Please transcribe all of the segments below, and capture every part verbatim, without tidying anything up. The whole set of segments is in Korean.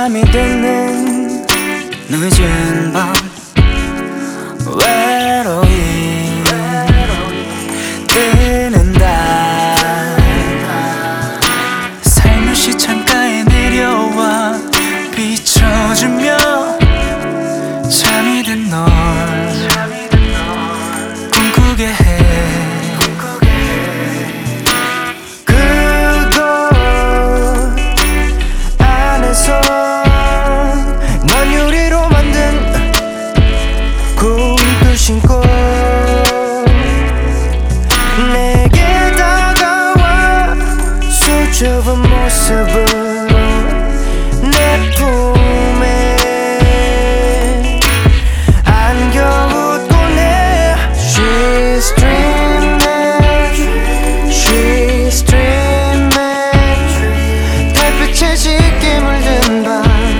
밤이 되는 늦은 밤 외로이 뜨는 달 살며시 창가에 내려와 비춰주며 잠이 든 널 꿈꾸게 해. 그곳 안에서 넌 유리로 만든 구두 신고 내게 다가와 수줍은 모습으로 내 품에 안겨 웃곤 해. She's dreaming, she's dreaming. 달빛에 짙게 물든 밤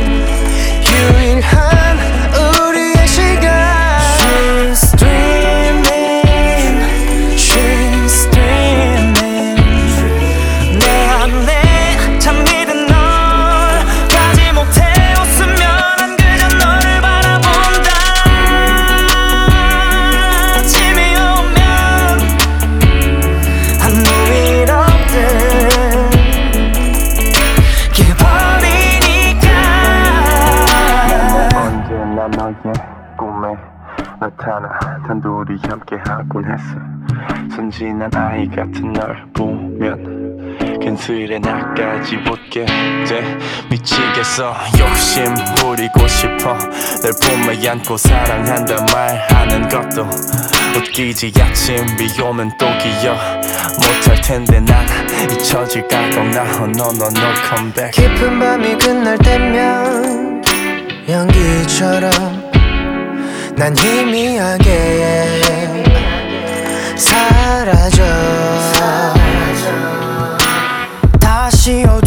유일한 우리의 시간. She's dreaming, she's dreaming. 내 안에 잠기는 널 가지 못해 웃으면 난 그저 너를 바라본다. 아침이 오면 아무 일 없듯 깨버리니까. 언제나 너의 꿈에 나타나 단둘이 함께하곤 했어. 순진한 아이 같은 널 보면 근슬에 나까지 붙게 돼. 미치겠어. 욕심 부리고 싶어. 널 품에 안고 사랑한다 말하는 것도 웃기지. 아침 비 오면 또 기억 못할 텐데 난 잊혀질까 겁나. Oh no no no come back. 깊은 밤이 끝날 때면 연기처럼 난 희미하게 사라져. 다시